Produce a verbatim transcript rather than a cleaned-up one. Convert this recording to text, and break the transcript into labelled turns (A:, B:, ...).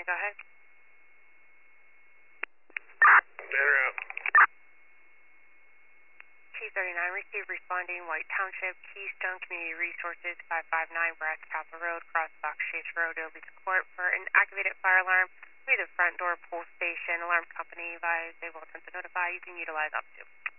A: go ahead.
B: Better out.
A: T thirty-nine, receive responding White Township, Keystone Community Resources, five five nine Brass Castle Road, cross Fox Chase Road, Obi's Court for an activated fire alarm through the front door pull station. Alarm company advised they will attempt to notify. You can utilize up to.